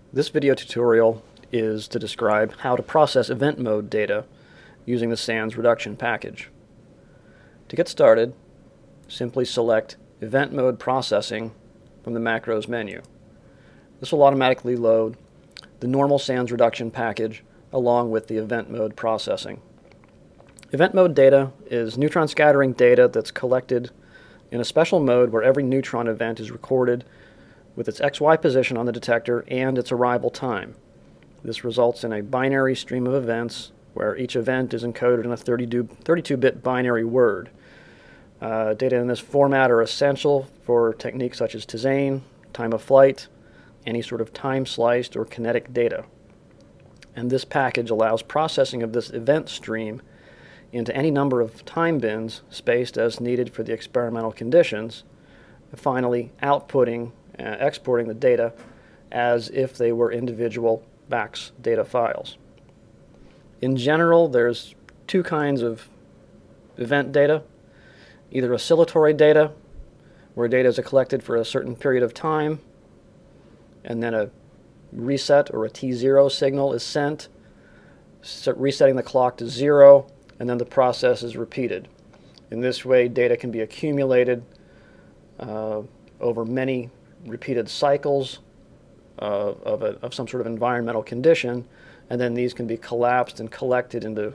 This video tutorial is to describe how to process event mode data using the SANS reduction package. To get started, simply select Event Mode Processing from the Macros menu. This will automatically load the normal SANS reduction package along with the event mode processing. Event mode data is neutron scattering data that's collected in a special mode where every neutron event is recorded with its XY position on the detector and its arrival time. This results in a binary stream of events where each event is encoded in a 32-bit binary word. Data in this format are essential for techniques such as Tizane, time of flight, any sort of time-sliced or kinetic data. And this package allows processing of this event stream into any number of time bins spaced as needed for the experimental conditions, and finally exporting the data as if they were individual VAX data files. In general, there's two kinds of event data: either oscillatory data, where data is collected for a certain period of time, and then a reset or a T0 signal is sent, resetting the clock to 0, and then the process is repeated. In this way, data can be accumulated over many repeated cycles of some sort of environmental condition, and then these can be collapsed and collected into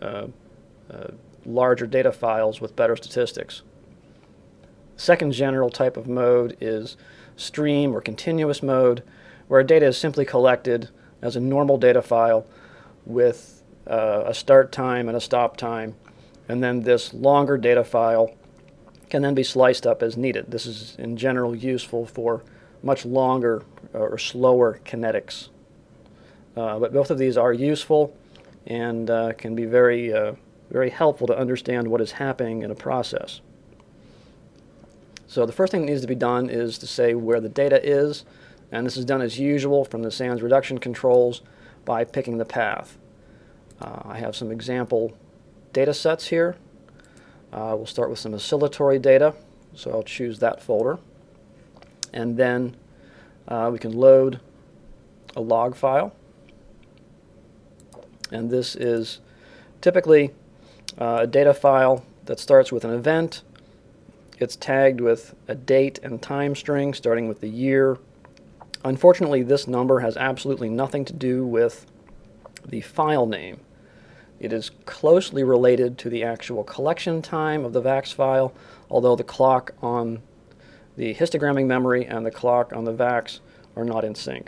larger data files with better statistics. The second general type of mode is stream or continuous mode, where data is simply collected as a normal data file with a start time and a stop time, and then this longer data file can then be sliced up as needed. This is in general useful for much longer or slower kinetics. But both of these are useful and can be very helpful to understand what is happening in a process. So the first thing that needs to be done is to say where the data is, and this is done as usual from the SANS reduction controls by picking the path. I have some example data sets here. We'll start with some oscillatory data, so I'll choose that folder. And then we can load a log file. And this is typically a data file that starts with an event. It's tagged with a date and time string starting with the year. Unfortunately, this number has absolutely nothing to do with the file name. It is closely related to the actual collection time of the VAX file, although the clock on the histogramming memory and the clock on the VAX are not in sync.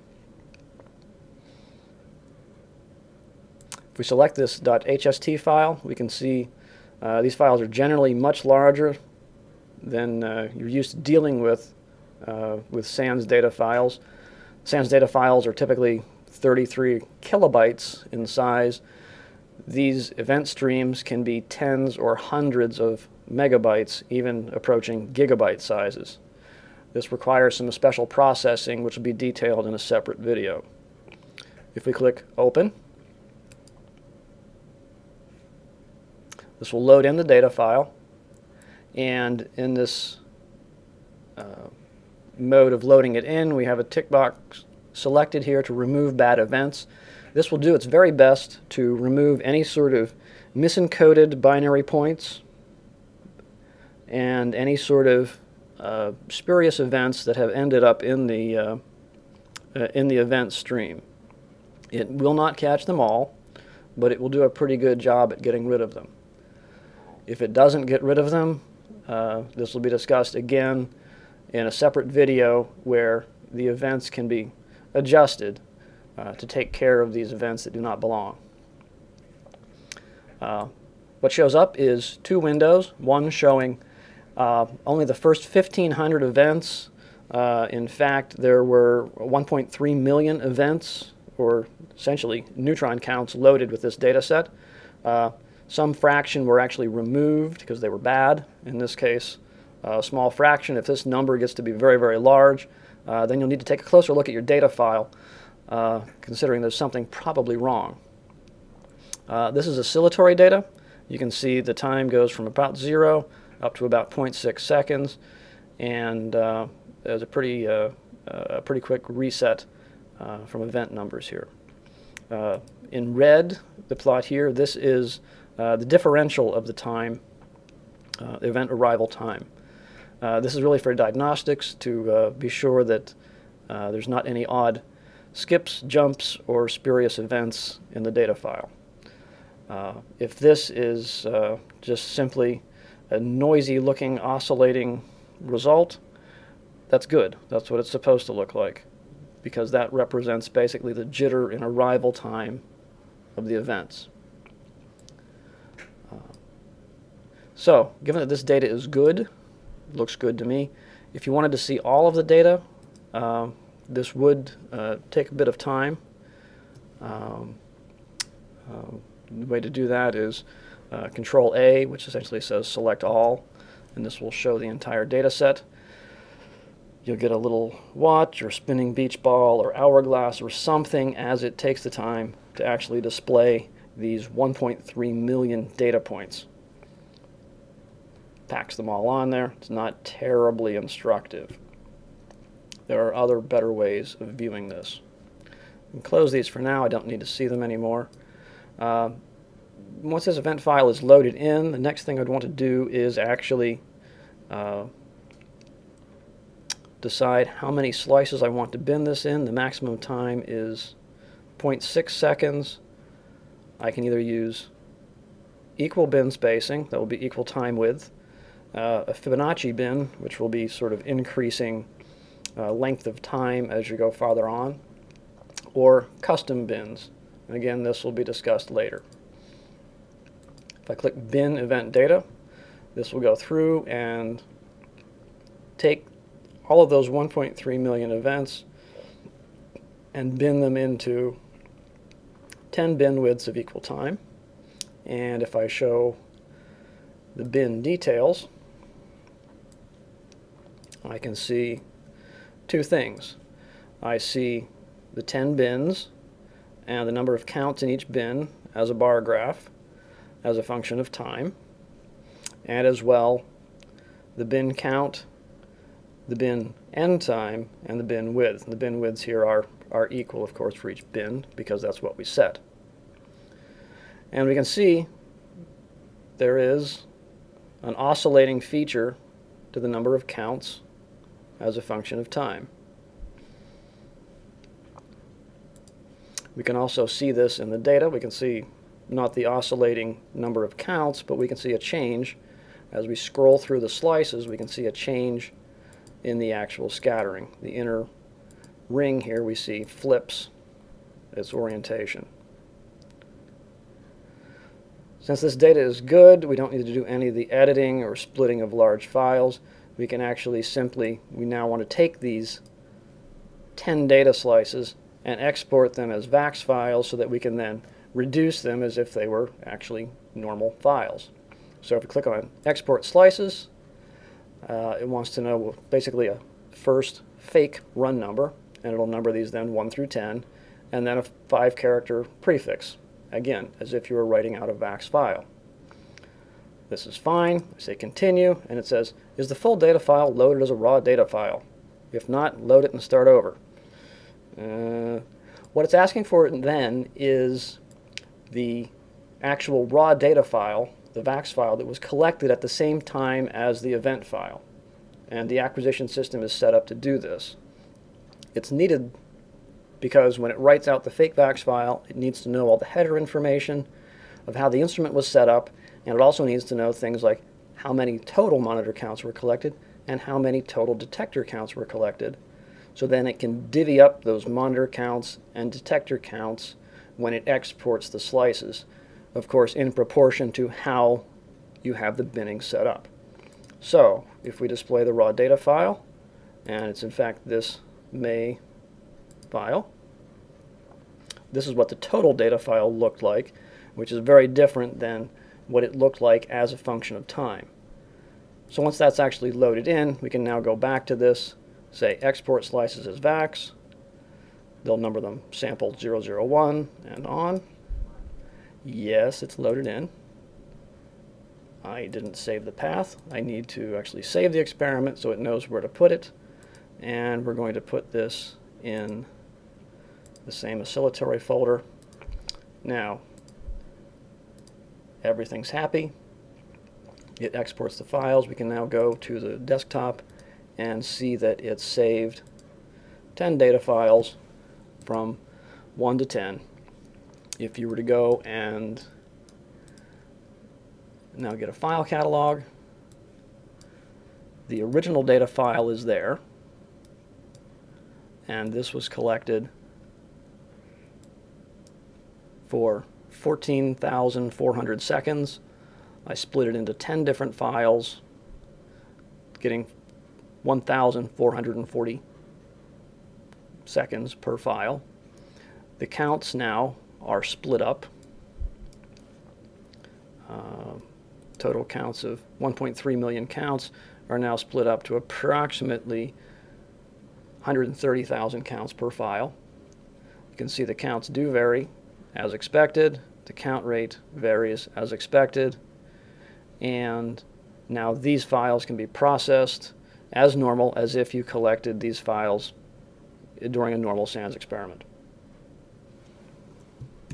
If we select this .hst file, we can see these files are generally much larger than you're used to dealing with SANS data files. SANS data files are typically 33 kilobytes in size. These event streams can be tens or hundreds of megabytes, even approaching gigabyte sizes. This requires some special processing, which will be detailed in a separate video. If we click Open, this will load in the data file, and in this mode of loading it in, we have a tick box selected here to remove bad events. This will do its very best to remove any sort of misencoded binary points and any sort of spurious events that have ended up in the event stream. It will not catch them all, but it will do a pretty good job at getting rid of them. If it doesn't get rid of them, this will be discussed again in a separate video where the events can be adjusted to take care of these events that do not belong. What shows up is two windows, one showing only the first 1,500 events. In fact, there were 1.3 million events, or essentially neutron counts, loaded with this data set. Some fraction were actually removed because they were bad. In this case, a small fraction. If this number gets to be very, very large, then you'll need to take a closer look at your data file, considering there's something probably wrong. This is oscillatory data. You can see the time goes from about 0 up to about 0.6 seconds, and there's a pretty quick reset from event numbers here. In red, the plot here, this is the differential of the time, the event arrival time. This is really for diagnostics to be sure that there's not any odd skips, jumps, or spurious events in the data file. If this is just simply a noisy looking oscillating result, that's good. That's what it's supposed to look like, because that represents basically the jitter in arrival time of the events. So, given that this data is good, looks good to me, if you wanted to see all of the data, this would take a bit of time. The way to do that is Control A, which essentially says select all, and this will show the entire data set. You'll get a little watch or spinning beach ball or hourglass or something as it takes the time to actually display these 1.3 million data points. Packs them all on there. It's not terribly instructive. There are other better ways of viewing this. I can close these for now. I don't need to see them anymore. Once this event file is loaded in, the next thing I'd want to do is actually decide how many slices I want to bin this in. The maximum time is 0.6 seconds. I can either use equal bin spacing, that will be equal time width, a Fibonacci bin, which will be sort of increasing length of time as you go farther on, or custom bins. And again, this will be discussed later. If I click bin event data, this will go through and take all of those 1.3 million events and bin them into 10 bin widths of equal time. And if I show the bin details, I can see two things. I see the 10 bins and the number of counts in each bin as a bar graph as a function of time, and as well the bin count, the bin end time, and the bin width. The bin widths here are equal, of course, for each bin because that's what we set. And we can see there is an oscillating feature to the number of counts as a function of time. We can also see this in the data. We can see not the oscillating number of counts, but we can see a change. As we scroll through the slices, we can see a change in the actual scattering. The inner ring here we see flips its orientation. Since this data is good, we don't need to do any of the editing or splitting of large files. We can actually simply, we now want to take these 10 data slices and export them as VAX files so that we can then reduce them as if they were actually normal files. So if we click on Export Slices, it wants to know basically a first fake run number, and it'll number these then 1 through 10, and then a 5-character prefix, again, as if you were writing out a VAX file. This is fine. I say continue, and it says, is the full data file loaded as a raw data file? If not, load it and start over. What it's asking for then is the actual raw data file, the VAX file, that was collected at the same time as the event file. And the acquisition system is set up to do this. It's needed because when it writes out the fake VAX file, it needs to know all the header information of how the instrument was set up, and it also needs to know things like how many total monitor counts were collected and how many total detector counts were collected. So then it can divvy up those monitor counts and detector counts when it exports the slices, of course in proportion to how you have the binning set up. So if we display the raw data file, and it's in fact this May file, this is what the total data file looked like, which is very different than what it looked like as a function of time. So once that's actually loaded in, we can now go back to this, say export slices as VAX. They'll number them sample 001 and on. Yes, it's loaded in. I didn't save the path. I need to actually save the experiment so it knows where to put it. And we're going to put this in the same oscillatory folder. Now, everything's happy. It exports the files. We can now go to the desktop and see that it's saved 10 data files from 1 to 10. If you were to go and now get a file catalog, the original data file is there, and this was collected for 14,400 seconds. I split it into 10 different files, getting 1,440 seconds per file. The counts now are split up. Total counts of 1.3 million counts are now split up to approximately 130,000 counts per file. You can see the counts do vary as expected. The count rate varies as expected. And now these files can be processed as normal as if you collected these files during a normal SANS experiment.